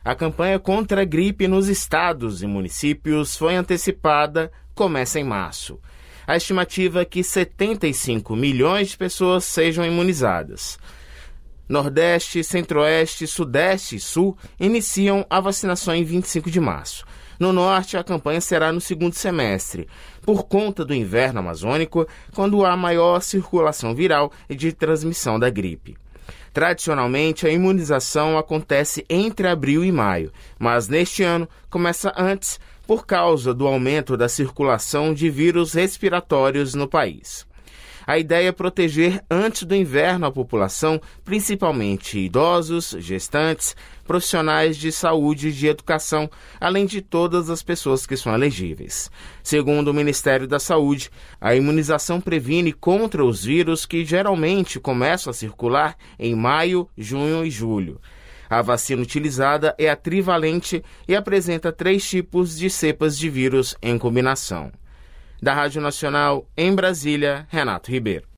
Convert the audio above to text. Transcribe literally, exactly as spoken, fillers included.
A campanha contra a gripe nos estados e municípios foi antecipada, começa em março. A estimativa é que setenta e cinco milhões de pessoas sejam imunizadas. Nordeste, Centro-Oeste, Sudeste e Sul iniciam a vacinação em vinte e cinco de março. No Norte, a campanha será no segundo semestre, por conta do inverno amazônico, quando há maior circulação viral e de transmissão da gripe. Tradicionalmente, a imunização acontece entre abril e maio, mas neste ano começa antes por causa do aumento da circulação de vírus respiratórios no país. A ideia é proteger antes do inverno a população, principalmente idosos, gestantes, profissionais de saúde e de educação, além de todas as pessoas que são elegíveis. Segundo o Ministério da Saúde, a imunização previne contra os vírus que geralmente começam a circular em maio, junho e julho. A vacina utilizada é a trivalente e apresenta três tipos de cepas de vírus em combinação. Da Rádio Nacional, em Brasília, Renato Ribeiro.